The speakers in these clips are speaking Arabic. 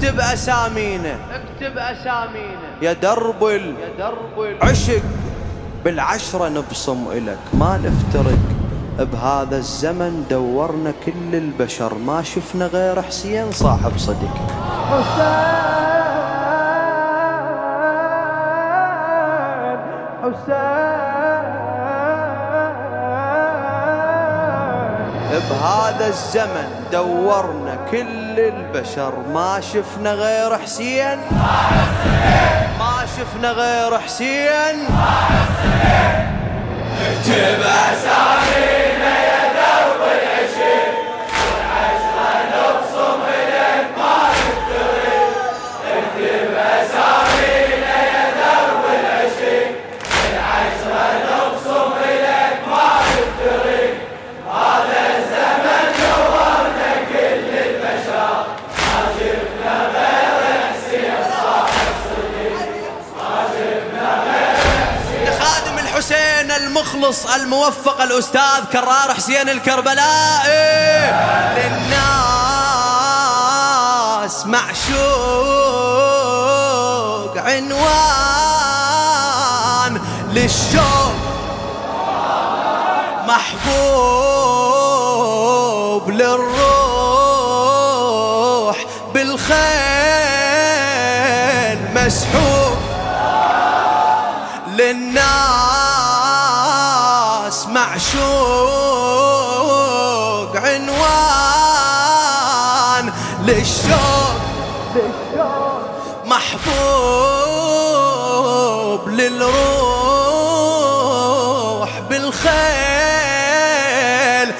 اكتب أسامينا، اكتب أسامينا يا درب العشق، بالعشرة نبصم إلك ما نفترق. بهذا الزمن دورنا كل البشر ما شفنا غير حسين صاحب صدق. بهذا الزمن دورنا كل البشر ما شفنا غير حسين، ما شفنا غير حسين. اكتب أسامينا يا درب العشق، والعشرة نبصم إليك ما نفترق. اكتب أسامينا يا درب العشق، والعشرة نبصم إليك ما نفترق. هذا الزمن دورنا كل البشر ما شفنا غير حسين صاحب صدق، ما شفنا غير حسين. لخادم الحسين المخلص الموفق الأستاذ كرار حسين الكربلائي، للناس معشوق عنوان، للشوق محبوب، للروح بالخيل مسحوب، للناس معشوق عنوان، للشوق محبوب، للروح بالخيل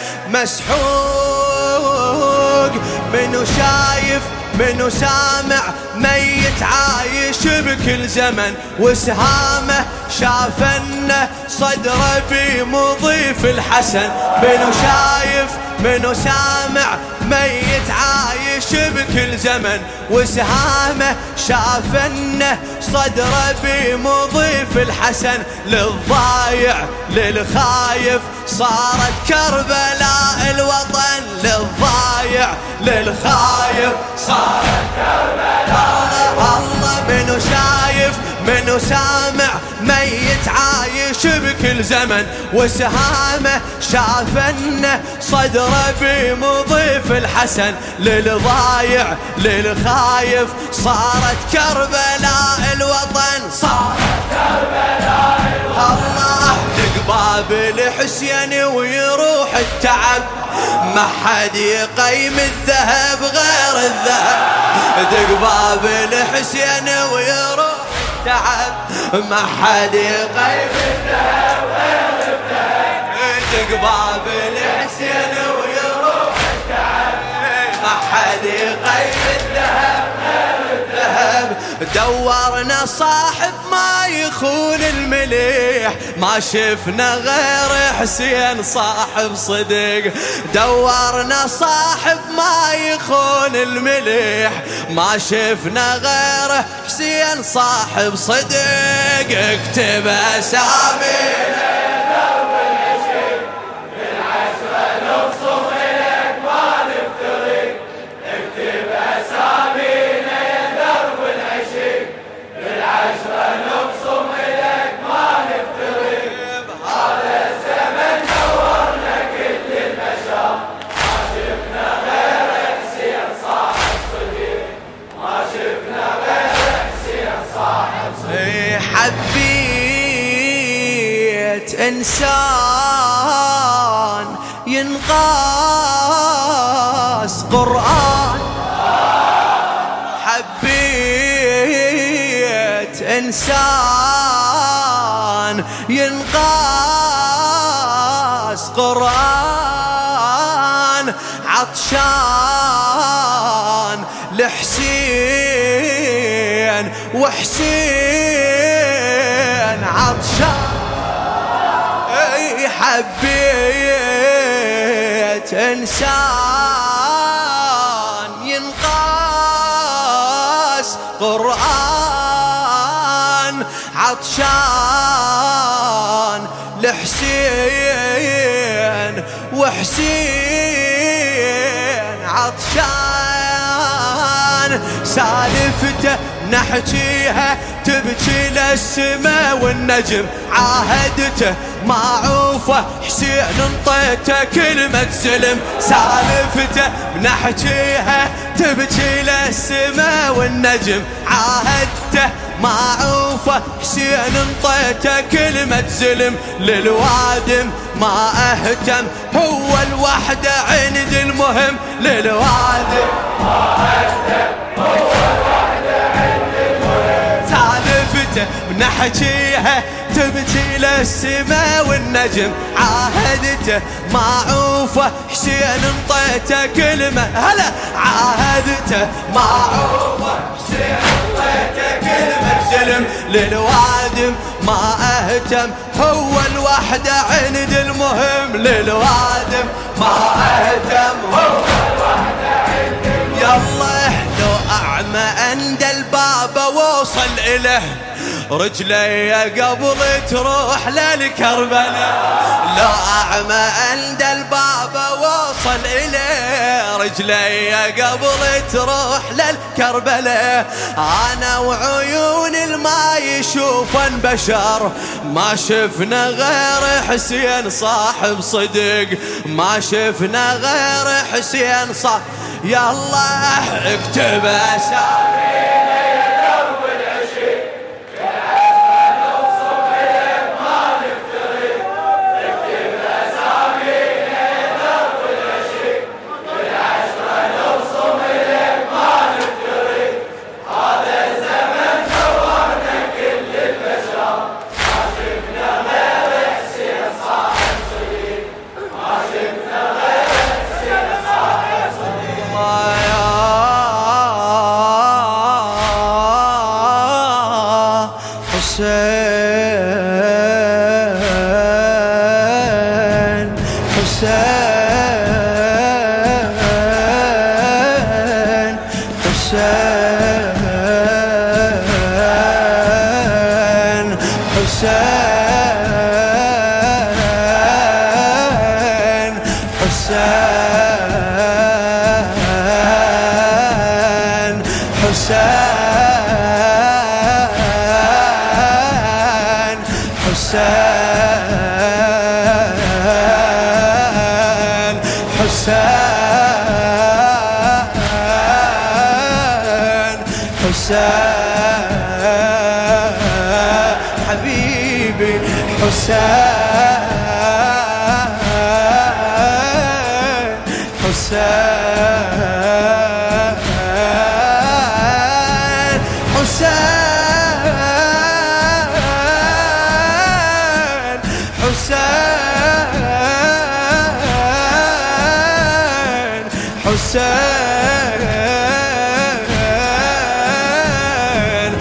مسحوق. منو شايف منو سامع ميت عايش بكل زمن، وسهامه شافنه صدره بمضيف الحسن. منو شايف منو سامع ميت عايش بكل زمن، وسهامه شافنه صدره بمضيف الحسن. للضايع للخايف صارت كربلاء الوطن، للضايع للخايف صارت كربلاء. الله منو شايف منو سامع ميت عايش بكل زمن، وسهامه شافنه صدره بمضيف الحسن. للضايع للخايف صارت كربلاء الوطن، صارت كربلاء الوطن. الله باب الحسين ويروح التعب، ما حد يقيم الذهب غير الذهب. دق باب الحسين ويروح التعب، ما حد يقيم الذهب غير الذهب. دق باب الحسين ويروح التعب، ما حد يقيم الذهب غير الذهب. دورنا صاحب ما يخون المليح، ما شفنا غير حسين صاحب صدق. دورنا صاحب ما يخون المليح، ما شفنا غير حسين صاحب صدق. اكتب أسامينا يا درب العشق، بالعشرة نبصم إليك ما نفترق. اكتب أسامينا يا درب العشق، بالعشرة نبصم إليك ما نفترق. هذا الزمن دورنا كل البشر ما شفنا غير حسين صاحب صدق، ما شفنا غير حسين صاحب صدق. حبيت إنسان ينقاس قرآن، حبيت إنسان ينقاس قرآن، عطشان لحسين وحسين عطشان. حبيت إنسان ينقاس قرآن، عطشان لحسين وحسين عطشان. سالفته نحكيها تبكي للسما والنجم عاهدته معوفه حسين انطيته كلمة سلم سالفته بنحكيها تبكي للسما والنجم عاهدته معوفه حسين انطيته كلمة سلم للوادم ما اهتم هو الوحدة عند المهم للوادم ما اهتم هو الوحدة عند المهم سالفته بنحكيها تبكي للسما والنجم عاهدته معوفه حسين انطيته كلمة هلا عاهدته معوفه حسين انطيته كلمة سلم للوادم ما اهتم هو الوحدة عند المهم للوادم ما اهتم هو الوحدة عند المهم يلا لو اعمى عند الباب ووصل اله رجلي قبل تروح للكربلاء لو أعمى عند الباب وصل إليه رجلي قبل تروح للكربلاء أنا وعيون الما يشوفن بشر ما شفنا غير حسين صاحب صدق ما شفنا غير حسين صاحب يلا اكتب أسامينا حبيبي حسين حسين حسين حسين حسين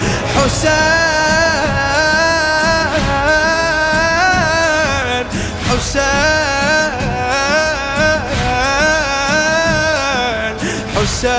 حسين حسين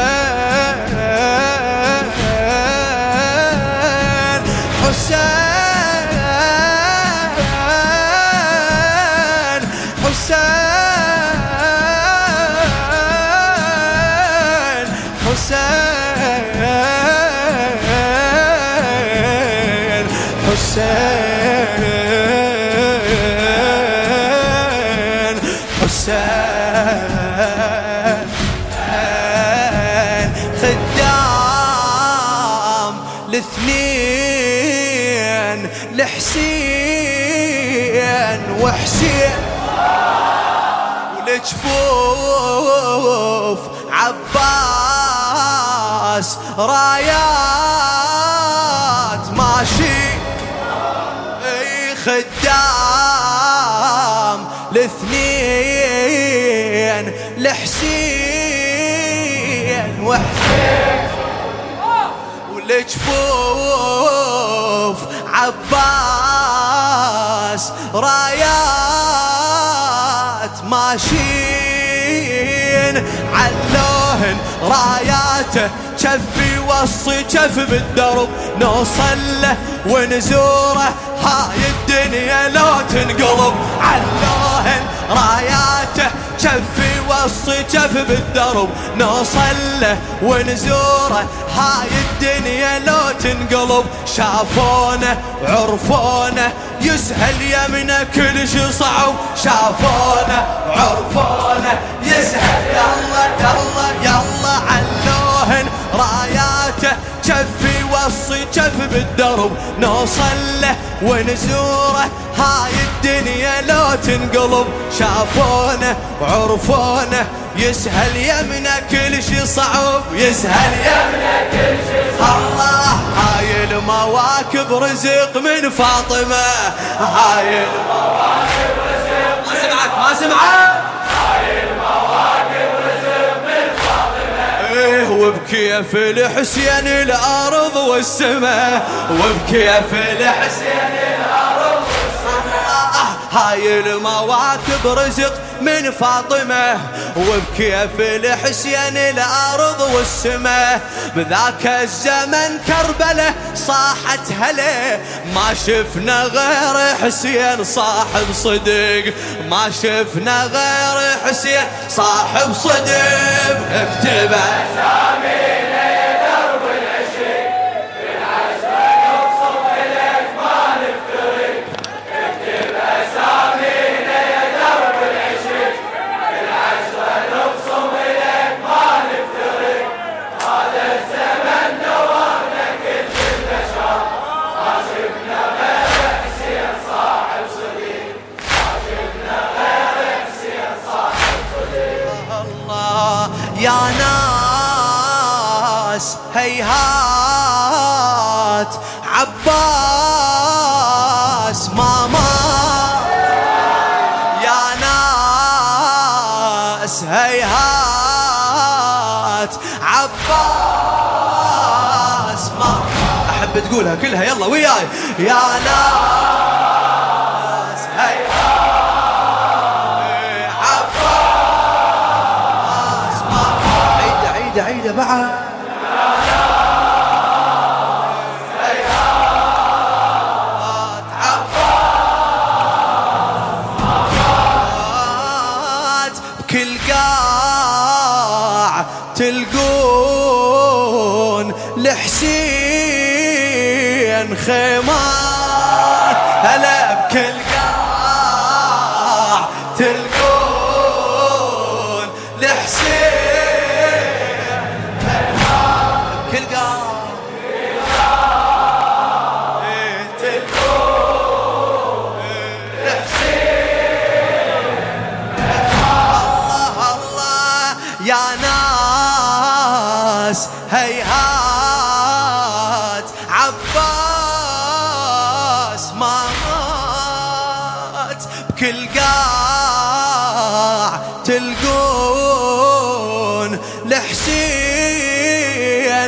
خدام الاثنين لحسين وحسين ولجفوف عباس رايات ماشي خدام الاثنين لحسين وحسين ولجفوف عباس رايات ماشين علوهن راياته كفي وصي كف بالدرب نوصل له ونزوره هاي الدنيا لو تنقلب علوهن راياته كفي وصي جف بالدرب نوصل له ونزوره هاي الدنيا لو تنقلب شافونا وعرفونا يسهل يمنا كل شي صعب شافونا وعرفونا يسهل يلا يلا يلا علوهن راياته جفي وصي جف بالدرب نوصل له ونزوره هاي الدنيا لو تنقلب شافونا وعرفونا يسهل يمنا كل شي صعب يسهل يمنا كل شي صعب الله هاي المواكب رزق من فاطمة هاي المواكب رزق ما سمعك ما سمعك هاي المواكب رزق من فاطمة ايه وبكيف الحسين الأرض والسماء وبكيف الحسين الأرض والسماء هاي المواكب رزق من فاطمة وبكيف الحسين الأرض والسماء بذاك الزمن كربلة صاحت هلا ما شفنا غير حسين صاحب صدق ما شفنا غير حسين صاحب صدق اكتب أسامينا يا درب العشق بالعشرة نبصم إليك ما نفترق اكتب أسامينا يا درب العشق بالعشرة نبصم إليك ما نفترق هذا الزمن دورنا كل البشر ما شفنا غير حسين صاحب صديق ما شفنا غير حسين صاحب صديق الله يا ناس هيهات عباس ماما يا ناس هيهات عباس ماما أحب تقولها كلها يلا وياي يا ناس هيهات عباس ماما عيدة عيدة بعد كل قاع تلقون لحسين خيمات هلا بكل قاع تلقون لحسين خيمات بكل قاع تلقون لحسين يا ناس هيهات عباس ما مات بكل قاع تلقون لحسين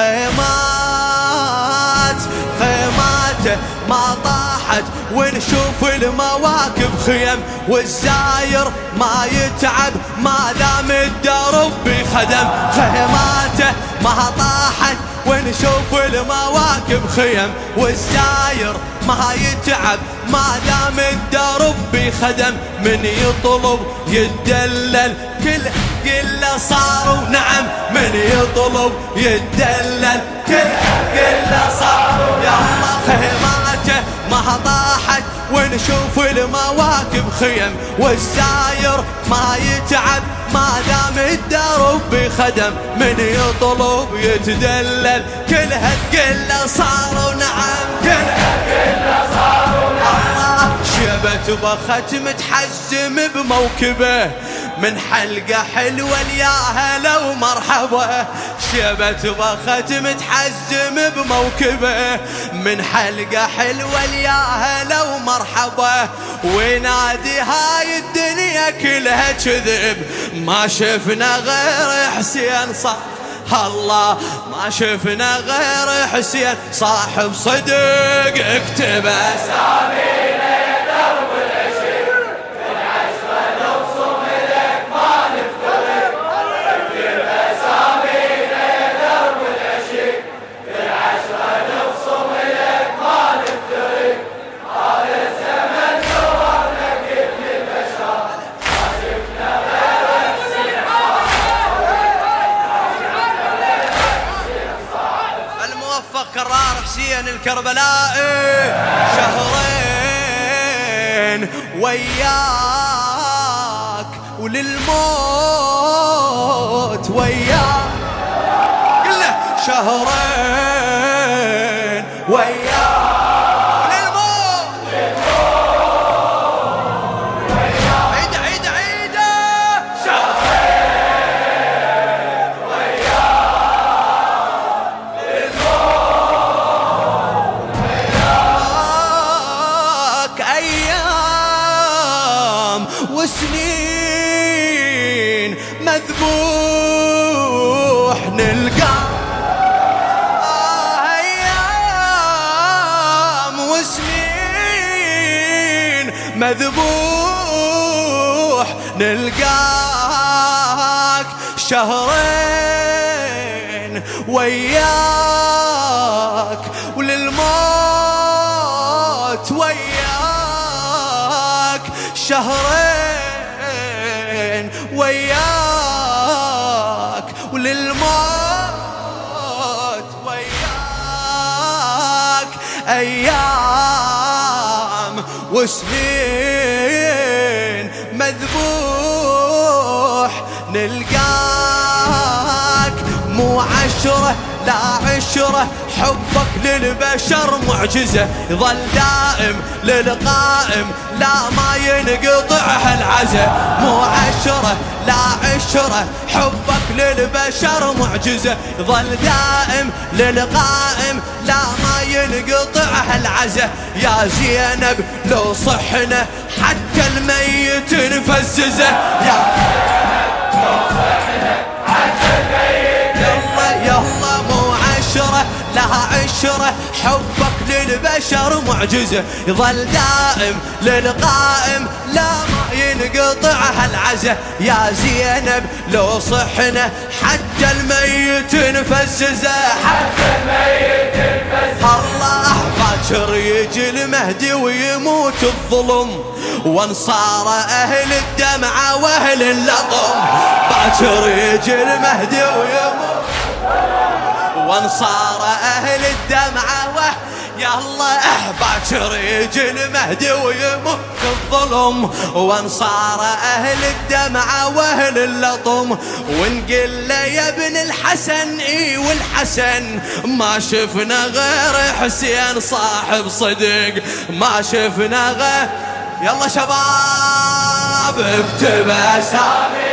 خيمات خيماته ما طاحت ونشوف المواكب خيم والزاير ما يتعب ما دام الدرب بخدم خيماته ما طاحت ونشوف المواكب خيم والزاير ما يتعب ما دام الدرب بخدم من يطلب يتدلل كل قله صاروا نعم من يطلب يتدلل كل قله صاروا يا الله خيماته ما طاحت ونشوف المواكب خيم والزاير ما يتعب ما دام الدرب بخدم من يطلب يتدلل كل هالقله صاروا نعم كل هالقله صاروا نعم شبت بخت متحزم بموكبه من حلقة حلوة يا هلا ومرحبا شبت بخت متحزم بموكبه من حلقة حلوة يا هلا ومرحبا وينادي هاي الدنيا كلها كذب ما شفنا غير حسين صح الله ما شفنا غير حسين صاحب صدق اكتب أسامينا يا درب العشق بالعشرة نبصم إليك ما نفترق اكتب أسامينا يا درب العشق بالعشرة نبصم إليك ما نفترق هذا الزمن دورنا كل البشر ما شفنا غير حسين كربلاء شهرين وياك وللموت وياك قله شهرين وياك وسنين مذبوح نلقى أيام وسنين مذبوح نلقاك شهرين وياك وللموت وياك شهرين وياك وللموت وياك أيام وسنين مذبوح نلقاك مو عشرة لا عشرة حبك للبشر معجزة يظل دائم للقائم لا ما ينقطع هالعزة مو عشرة لا عشرة حبك للبشر معجزة يظل دائم للقائم لا ما ينقطع هالعزة يا زينب لو صحنا حتى الميت نفززه يا زينب لو صحنا حتى الميت يلا مو عشرة لها عشرة حبك للبشر معجزة يظل دائم للقائم لا ما ينقطع هالعزة يا زينب لو صحنا حتى الميت نفززه حتى الميت نفززه الله باكر يجي المهدي ويموت الظلم وانصار أهل الدمعة وأهل اللطم باكر يجي المهدي ويموت وانصار أهل الدمعة يا الله باكر يجي المهدي ويموت الظلم وانصار أهل الدمعة وأهل اللطم ونقل له يا ابن الحسن اي والحسن ما شفنا غير حسين صاحب صدق ما شفنا غير يلا شباب اكتب اسامي